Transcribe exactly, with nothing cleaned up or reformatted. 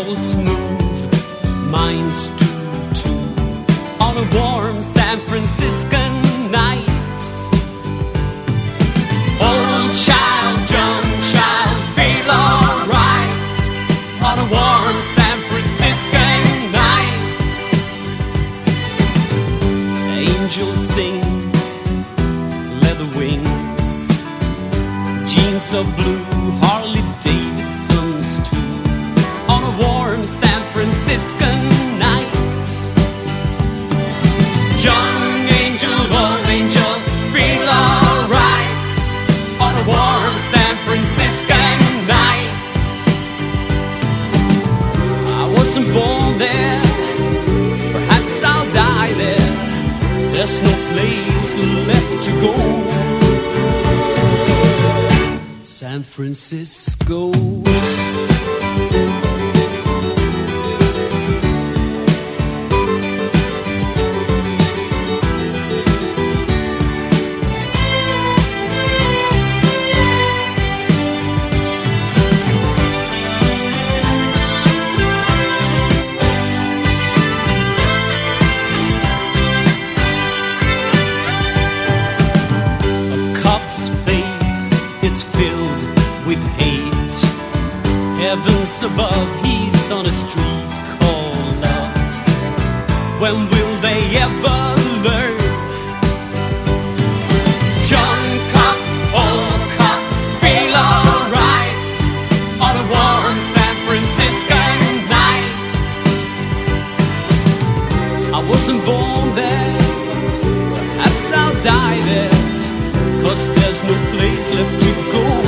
pulse move, minds do too. On a warm San Franciscan night, old child, young child, feel alright. On a warm San Franciscan night, angels sing, leather wings, jeans of blue, Harley Davidsons too. On a warm San Franciscan night, young angel, old angel, feel alright. On a warm San Franciscan night, I wasn't born there, perhaps I'll die there. There's no place left to go. San Francisco. Heavens above, he's on a street called love. When will they ever learn? Young cop, old cop, feel alright. On a warm San Franciscan night, I wasn't born there, perhaps I'll die there, 'cause there's no place left to go.